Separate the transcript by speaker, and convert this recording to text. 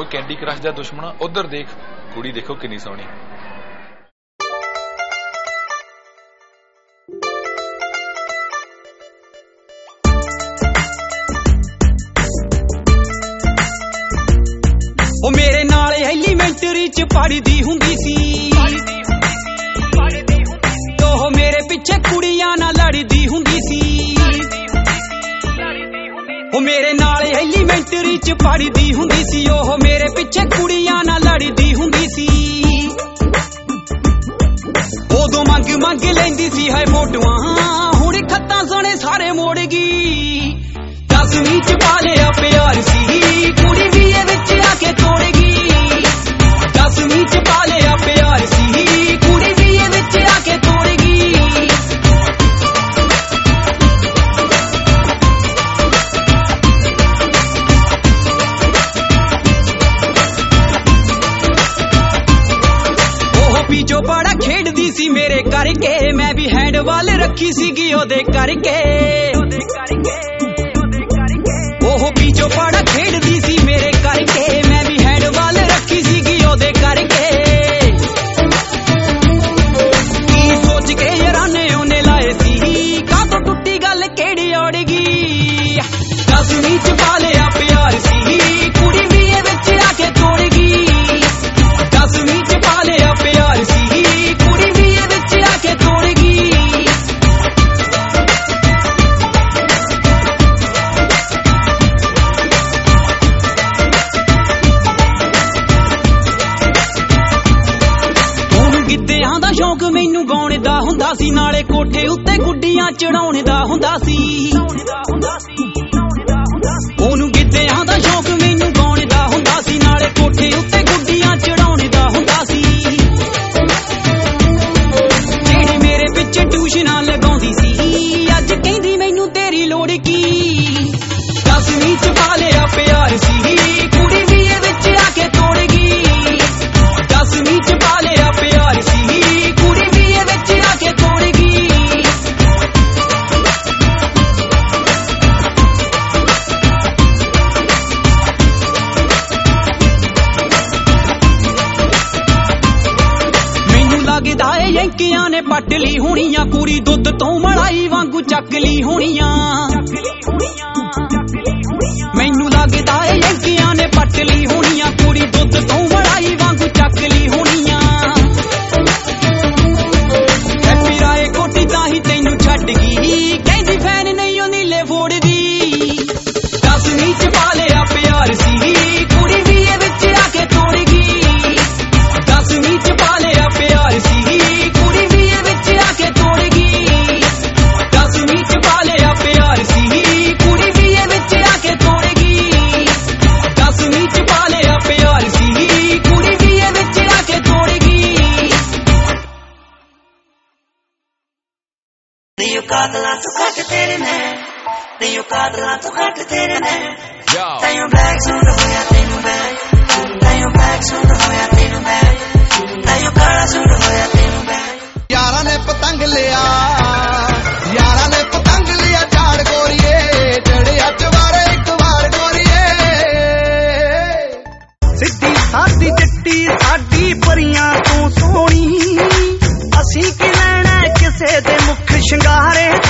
Speaker 1: Candy crush ਦਾ ਦੁਸ਼ਮਣ ਉਧਰ ਦੇਖ ਕੁੜੀ ਦੇਖੋ ਕਿੰਨੀ ਸੋਹਣੀ।
Speaker 2: ਉਹ ਮੇਰੇ ਨਾਲ ਐਲੀਮੈਂਟਰੀ ਚ ਪੜ੍ਹਦੀ ਹੁੰਦੀ ਸੀ, ਉਹ ਮੇਰੇ ਪਿੱਛੇ ਕੁੜੀਆਂ ਨਾਲ ਲੜਦੀ ਹੁੰਦੀ ਸੀ। ਉਹ ਮੇਰੇ ਨਾਲ ਐਲੀਮੈਂਟਰੀ ਚ ਪੜ੍ਹਦੀ ਹੁੰਦੀ ਸੀ, ਉਹ ਮੇਰੇ ਪਿੱਛੇ ਕੁੜੀਆਂ ਨਾਲ ਲੜਦੀ ਹੁੰਦੀ ਸੀ। ਉਦੋਂ ਮੰਗ ਮੰਗ ਲੈਂਦੀ ਸੀ ਹੈ ਫੋਟੋਆਂ, ਹੁਣ ਖੱਤਾਂ ਸੋਹਣੇ ਸਾਰੇ ਮੋੜ ਗਈ। 10ਵੀਂ ਚ ਪਾ ਲਿਆ ਪਿਆਰ ਸੀ, ਕੁੜੀ ਵੀ ਇਹ ਵਿੱਚ ਆ ਕੇ ਤੋੜ ਗਈ। 10ਵੀਂ ਚ ਪਾ ਲਿਆ ਪਿਆਰ ਸੀ, ਕੁੜੀ ਵੀ ਇਹ ਵਿੱਚ ਆ ਕੇ ਤੋੜ ਗਈ। ਉਹ ਪੀਛੋਂ ਬੜਾ ਖੇਡਦੀ ਸੀ ਮੇਰੇ ਕਰਕੇ, ਮੈਂ ਵੀ ਹੈਂਡਬਾਲ ਰੱਖੀ ਸੀਗੀ ਉਹਦੇ ਕਰਕੇ। ਉਹ ਪੀਛੋਂ ਬੜਾ ਖੇਡਦੀ ਸੀ ਮੇਰੇ ਕਰਕੇ, ਮੈਂ ਵੀ ਹੈਂਡਬਾਲ ਰੱਖੀ ਸੀਗੀ ਉਹਦੇ ਕਰਕੇ। ਕੀ ਸੋਚ ਕੇ ਯਾਰਾਨੇ ਉਹਨੇ ਲਾਏ ਸੀ, ਕਾਹਤੋਂ ਟੁੱਟੀ ਗੱਲ ਕਿਹੜੀ ਔੜ ਗਈ। 10ਵੀਂ ਚ ਪਾ ਲਿਆ ਪਿਆਰ ਸੀ, ਕੁੜੀ ਵੀ ਇਹ ਵਿੱਚ ਆ ਕੇ ਤੋੜ ਗਈ। 10ਵੀਂ ਚ ਪਾ ਲਿਆ ਪਿਆਰ ਸੀ, ਕੁੜੀ ਵੀ ਇਹ ਵਿੱਚ ਆ ਕੇ ਤੋੜ ਗਈ। ਗਿੱਧਿਆਂ ਦਾ ਸ਼ੌਂਕ ਮੈਨੂੰ ਗਾਉਣ ਦਾ ਹੁੰਦਾ ਸੀ, ਨਾਲੇ ਕੋਠੇ ਉੱਤੇ ਗੁੱਡੀਆਂ ਚੜਾਉਣ ਦਾ ਹੁੰਦਾ ਸੀ। ਉਹਨੂੰ ਗਿੱਧਿਆਂ ਦਾ ਸ਼ੌਂਕ ਮੈਨੂੰ ਗਾਉਣ ਦਾ ਹੁੰਦਾ ਸੀ, ਨਾਲੇ ਕੋਠੇ ਉੱਤੇ ਗੁੱਡੀਆਂ ਚੜਾਉਣ ਦਾ ਹੁੰਦਾ ਸੀ। ਜਿਹੜੀ ਮੇਰੇ ਪਿੱਛੇ ਟਿਊਸ਼ਨਾਂ ਲਗਾਉਂਦੀ ਸੀ, ਅੱਜ ਕਹਿੰਦੀ ਮੈਨੂੰ ਤੇਰੀ ਲੋੜ ਕੀ। 10ਵੀਂ ਚ ਪਾ ਲਿਆ ਪਿਆਰ ਸੀ, ਕੁੜੀ ਵੀ ਇਹ ਵਿੱਚ ਆ ਕੇ ਤੋੜ ਗਈ। 10ਵੀਂ ਚ ਪਾ ਲਿਆ ਪਿਆਰ ਸੀ, ਕੁੜੀ ਵੀ ਇਹ ਵਿੱਚ ਆ ਕੇ ਤੋੜ ਗਈ। ਮੈਨੂੰ ਲੱਗਦਾ ਏ ਯੰਕਿਆਂ ਨੇ ਪੱਟ ਲਈ ਹੋਣੀਆਂ, ਕੁੜੀ ਦੁੱਧ ਤੋਂ ਮਲਾਈ ਵਾਂਗੂ ਚੱਕ ਲਈ ਹੋਣੀਆਂ। ਮੈਨੂੰ ਲੱਗਦਾ ਏ ਯੰਕਿਆਂ ਨੇ ਪੱਟ ਲਈ ਹੋਣੀਆਂ, ਕੁੜੀ ਦੁੱਧ ਤੋਂ ਮਲਾਈ ਵਾਂਗੂ ਚੱਕ ਲਈ ਹੋਣੀਆਂ। ਹੈਪੀ ਰਾਏ ਕੋਟੀ ਤਾਂ ਹੀ ਤੈਨੂੰ ਛੱਡ ਗਈ, ਕਹਿੰਦੀ ਫੈਨ ਨਹੀਂ ਉਹ ਨੀਲੇ ਫੋੜਦੀ। 10ਵੀਂ ਚ ਪਾ ਲਿਆ ਪਿਆਰ ਸੀ, ਕੁੜੀ ਵੀ ਇਹ ਵਿੱਚ ਆ ਕੇ ਤੋੜ ਗਈ। 10ਵੀਂ ਚ ਪਾ ਲਿਆ ਪਿਆਰ ਸੀ, ਕੁੜੀ ਵੀ ਇਹ ਵਿੱਚ ਆ ਕੇ ਤੋੜ ਗਈ। 10ਵੀਂ ਚ ਪਾ ਲਿਆ ਪਿਆਰ ਸੀ, ਕੁੜੀ ਵੀ ਇਹ ਵਿੱਚ ਆ ਕੇ ਤੋੜ ਗਈ। 10ਵੀਂ ਚ ਪਾ ਲਿਆ ਪਿਆਰ ਸੀ, ਕੁੜੀ ਵੀ ਇਹ ਵਿੱਚ ਆ ਕੇ ਤੋੜ ਗਈ।
Speaker 3: ਨਹੀਂ ਕਾਦਲਾਂ ਤੋਂ ਘੱਟ ਤੇਰੇ ਨੇ, ਨਹੀਂ ਕਾਦਲਾਂ ਤੋਂ ਘੱਟ ਤੇਰੇ ਨੇ। ਤੈਨੂੰ ਬਲੈਕ ਸੂਟ ਹੋਇਆ ਤੈਨੂੰ ਬੈਗ, ਤੈਨੂੰ ਬਲੈਕ ਸੂਟ ਹੋਇਆ ਤੈਨੂੰ ਬੈਗ, ਤੈਨੂੰ ਕਾਲਾ ਸੂਟ ਹੋਇਆ ਤੈਨੂੰ ਬੈਗ।
Speaker 4: ਯਾਰਾਂ ਨੇ ਪਤੰਗ ਲਿਆ, ਯਾਰਾਂ ਨੇ ਪਤੰਗ ਲਿਆ ਝਾੜ ਗੋਰੀਏ, ਚੜਿਆ ਚਵਾਰੇ ਇੱਕ ਵਾਰ ਗੋਰੀਏ।
Speaker 5: ਸਿੱਧੀ ਸਾਦੀ ਚਿੱਟੀ ਸਾਡੀ ਪਰੀਆਂ ਤੋਂ ਸੋਹਣੀ, ਅਸੀਂ ਕੀ ਲੈਣਾ ਕਿਸੇ ਦੇ ਮੁੱਖ ਸ਼ਿੰਗਾਰੇ